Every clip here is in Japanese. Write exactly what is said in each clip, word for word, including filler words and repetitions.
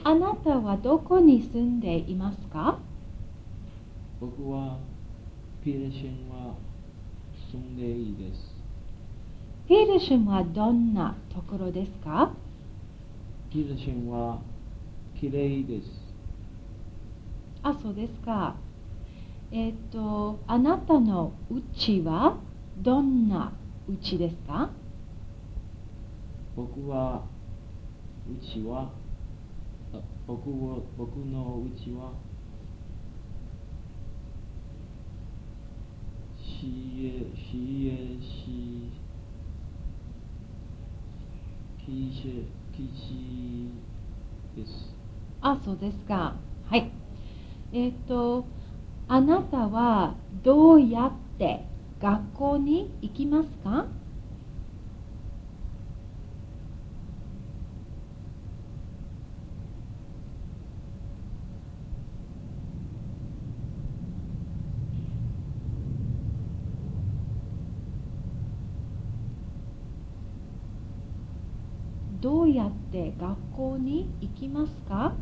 あなたはどこに住んでいますか？ 僕はフィリシンは住んでいいです。 フィリシンはどんなところですか？ フィリシンはきれいです。 あ、そうですか。えっと、あなたの家はどんな家ですか？ 僕はうちはあ僕は僕のうちは市営市営市基地基地です。 あ、そうですか。はい。えっと、あなたはどうやって学校に行きますか？どうやって学校に行きますか？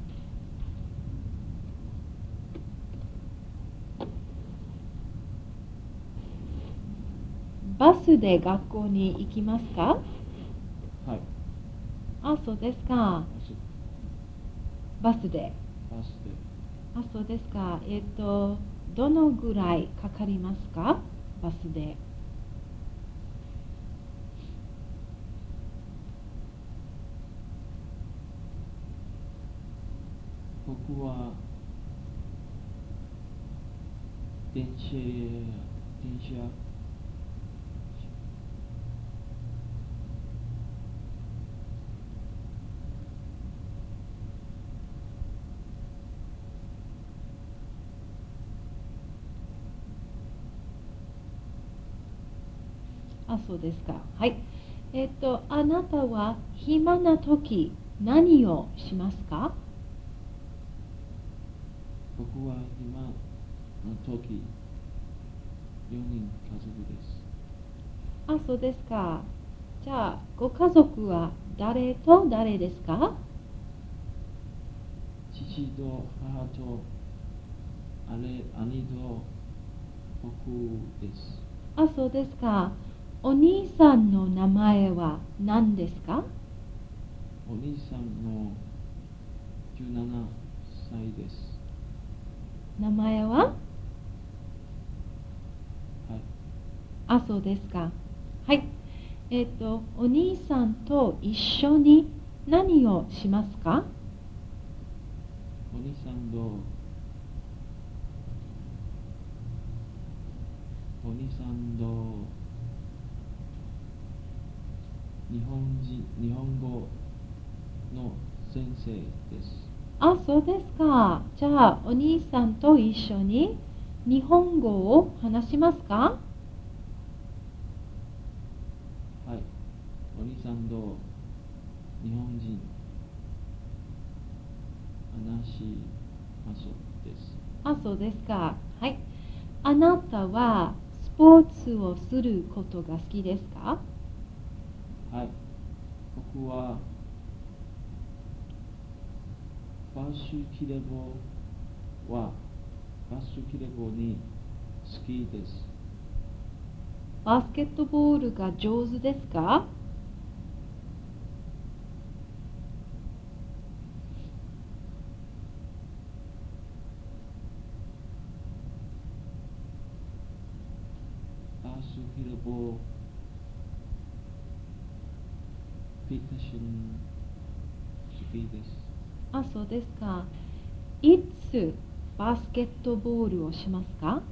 バスで学校に行きますか？ はい。 あ、そうですか。バスで。 バスであ、そうですか。えっと、どのぐらいかかりますか？バスで。 僕は電車電車あ、そうですか。はい。えっと、あなたは暇な時、何をしますか？ 僕は今の時よにん家族です。 あ、そうですか。じゃあ、ご家族は誰と誰ですか？ 父と母と姉兄と僕です。 あ、そうですか。お兄さんの名前は何ですか？ お兄さんのじゅうななさいです。 名前は？ はい。 あ、そうですか。はい。えっと、お兄さんと一緒に何をしますか？ お兄さんとお兄さんと日本人日本語の先生です。 あ、そうですか。じゃあ、お兄さんと一緒に日本語を話しますか？ はい。お兄さんと日本人話しますです。 あ、そうですか。はい。あなたはスポーツをすることが好きですか？ はい。僕はバスケットボールはバスケットボールに好きです。 バスケットボールが上手ですか？ バスケットボールピッタシン好きです。 あ、そうですか。いつバスケットボールをしますか？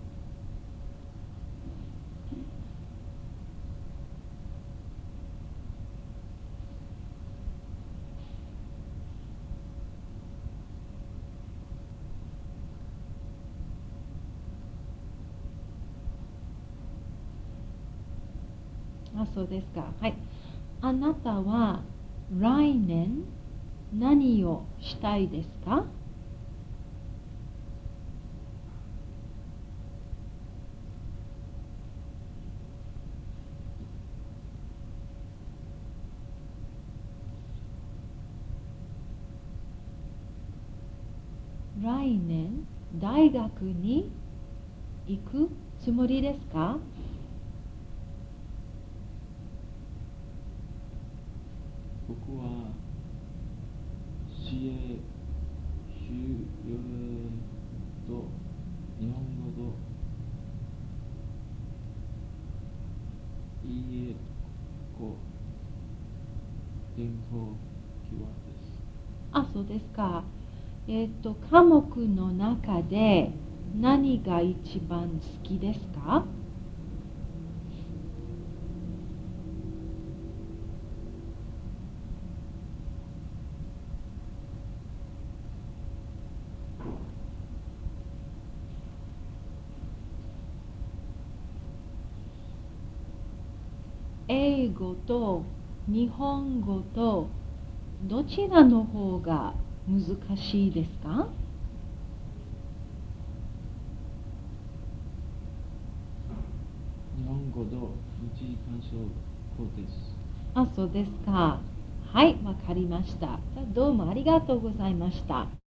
あ、そうですか。はい。あなたは来年何をしたいですか？ 来年大学に行くつもりですか？ 僕は市営修了と日本語と家語勉強希望です。 あ、そうですか。えっと、科目の中で何が一番好きですか？英語と日本語とどちらの方が難しいですか？ 日本語と日時干渉法です。 あ、そうですか。はい、わかりました。じゃあどうもありがとうございました。